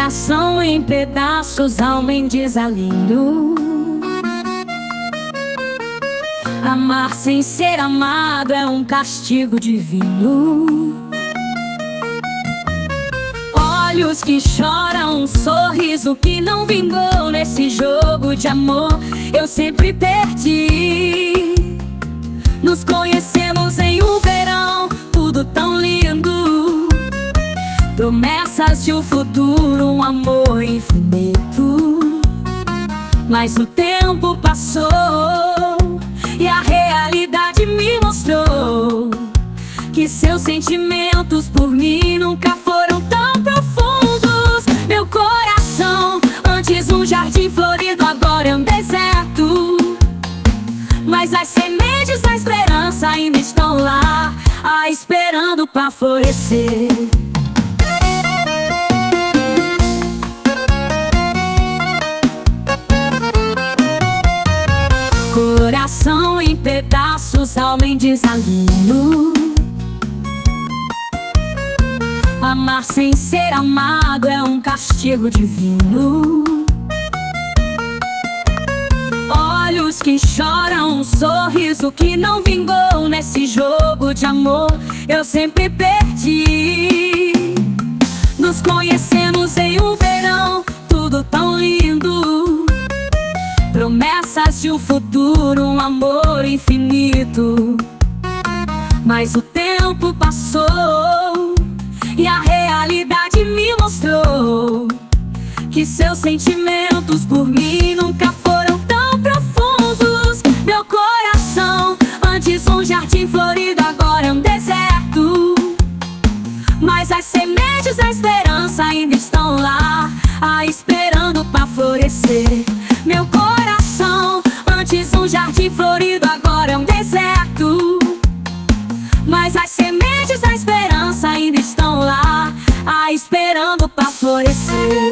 Coração em pedaços, alma em desalinho. Amar sem ser amado é um castigo divino. Olhos que choram, um sorriso que não vingou. Nesse jogo de amor eu sempre perdi. Nos conhecemos em um verão, tudo tão lindo. Promessas de um futuro, um amor infinito. Mas o tempo passou e a realidade me mostrou que seus sentimentos por mim nunca foram tão profundos. Meu coração, antes um jardim florido, agora é um deserto. Mas as sementes da esperança ainda estão lá, esperando pra florescer. Coração em pedaços, alma em desalinho. Amar sem ser amado é um castigo divino. Olhos que choram, um sorriso que não vingou. Nesse jogo de amor eu sempre perdi. Nos conhecemos em um verão, tudo tão lindo. Promessas de um futuro, um amor infinito. Mas o tempo passou e a realidade me mostrou que seus sentimentos por mim nunca foram tão profundos. Meu coração, antes um jardim florido, agora é um deserto. Mas as sementes da esperança ainda estão lá, esperando pra florescer. Meu coração, antes um jardim florido, agora é um deserto. Mas as sementes da esperança ainda estão lá, esperando pra florescer.